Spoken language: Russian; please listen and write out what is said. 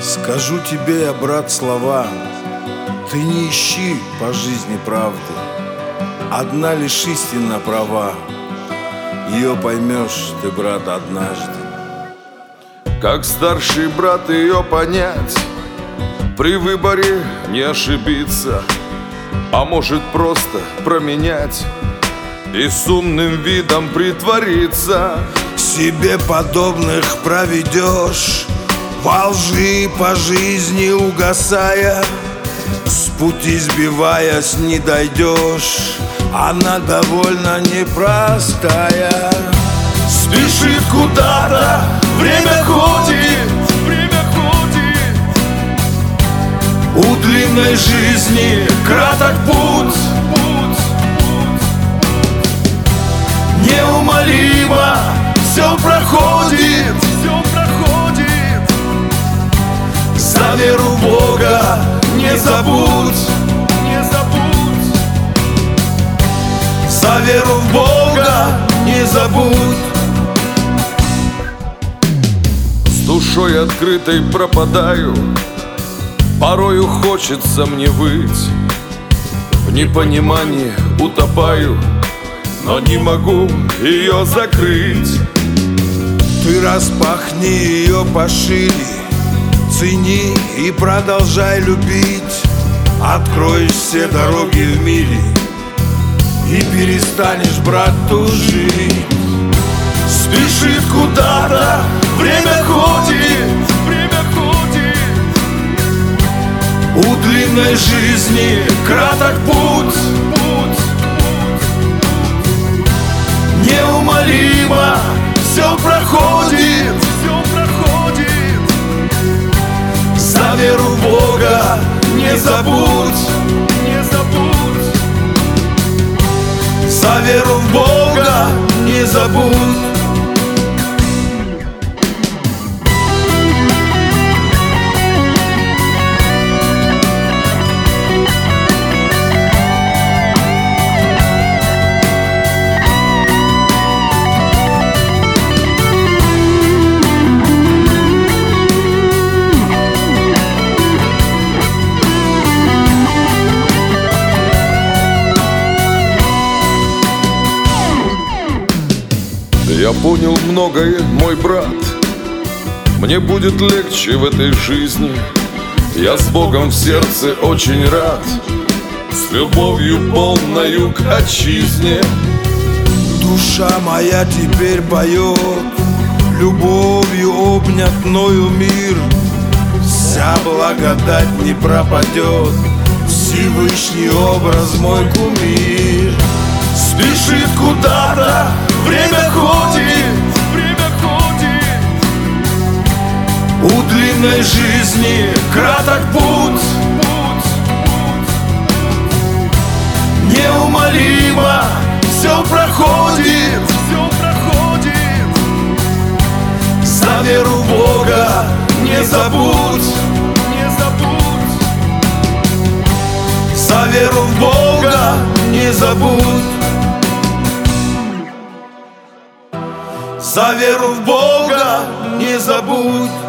Скажу тебе я, брат, слова: ты не ищи по жизни правды, одна лишь истина права. Ее поймешь ты, брат, однажды. Как старший брат ее понять, при выборе не ошибиться, а может просто променять и с умным видом притвориться. Себе подобных проведешь, во лжи по жизни угасая, с пути сбиваясь не дойдешь, она довольно непростая. Спешит куда-то, время ходит, у длинной жизни краток путь. Неумолимо все проходит, за веру в Бога не забудь, за веру в Бога не забудь. С душой открытой пропадаю, порою хочется мне выть, в непонимании утопаю, но не могу ее закрыть. Ты распахни ее пошире, цени и продолжай любить. Откроешь все дороги в мире и перестанешь, брат, тужить. Спешит куда-то, время ходит, у длинной жизни краток путь. Неумолимо все проходит, за веру в Бога не забудь, за веру в Бога не забудь. Я понял многое, мой брат, мне будет легче в этой жизни. Я с Богом в сердце очень рад, с любовью полною к отчизне. Душа моя теперь поет, любовью обнят мною мир. Вся благодать не пропадет, Всевышний образ мой кумир. Спешит куда-то, время ходит, у длинной жизни краток путь. Неумолимо все проходит, за веру в Бога не забудь, за веру в Бога не забудь, за веру в Бога не забудь.